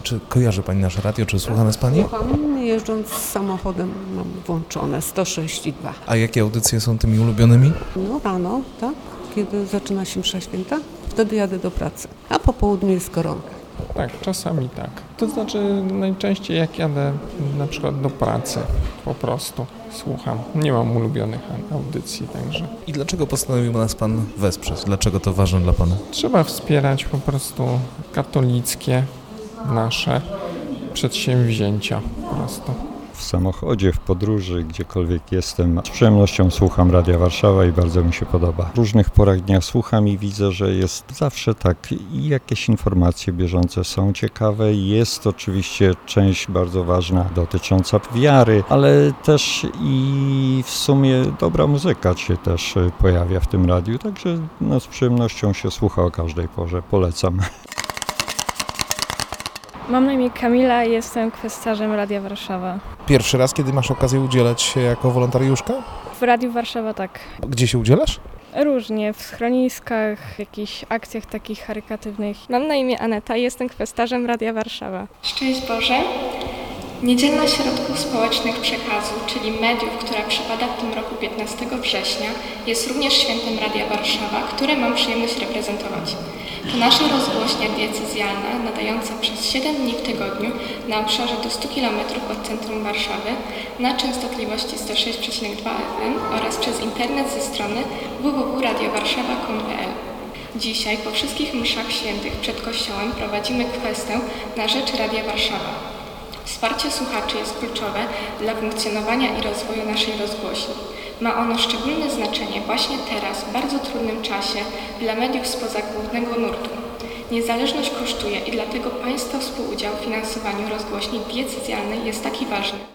Czy kojarzy Pani nasze radio, czy słucha nas Pani? Słucham, jeżdżąc samochodem mam włączone 106,2. A jakie audycje są tymi ulubionymi? No rano, tak, kiedy zaczyna się msza święta, wtedy jadę do pracy, a po południu jest koronka. Tak, czasami tak. To znaczy najczęściej jak jadę na przykład do pracy, po prostu słucham. Nie mam ulubionych audycji, także I dlaczego postanowił nas Pan wesprzeć? Dlaczego to ważne dla Pana? trzeba wspierać po prostu katolickie nasze przedsięwzięcia po prostu. W samochodzie, w podróży, gdziekolwiek jestem, z przyjemnością słucham Radia Warszawa i bardzo mi się podoba. W różnych porach dnia słucham i widzę, że jest zawsze tak i jakieś informacje bieżące są ciekawe. Jest oczywiście część bardzo ważna dotycząca wiary, ale też i w sumie dobra muzyka się też pojawia w tym radiu, także z przyjemnością się słucha o każdej porze. Polecam. Mam na imię Kamila i jestem kwestarzem Radia Warszawa. Pierwszy raz, kiedy masz okazję udzielać się jako wolontariuszka? W Radiu Warszawa tak. Gdzie się udzielasz? Różnie, w schroniskach, w jakichś akcjach takich charytatywnych. Mam na imię Aneta i jestem kwestarzem Radia Warszawa. Szczęść Boże! Niedzielna Środków Społecznych Przekazu, czyli mediów, która przypada w tym roku 15 września, jest również świętem Radia Warszawa, które mam przyjemność reprezentować. To nasza rozgłośnia diecezjalna, nadająca przez 7 dni w tygodniu na obszarze do 100 km od centrum Warszawy na częstotliwości 106,2 FM oraz przez internet ze strony www.radiowarszawa.com.pl. Dzisiaj po wszystkich mszach świętych przed Kościołem prowadzimy kwestę na rzecz Radia Warszawa. Wsparcie słuchaczy jest kluczowe dla funkcjonowania i rozwoju naszej rozgłośni. Ma ono szczególne znaczenie właśnie teraz, w bardzo trudnym czasie, dla mediów spoza głównego nurtu. Niezależność kosztuje i dlatego Państwa współudział w finansowaniu rozgłośni diecezjalnej jest taki ważny.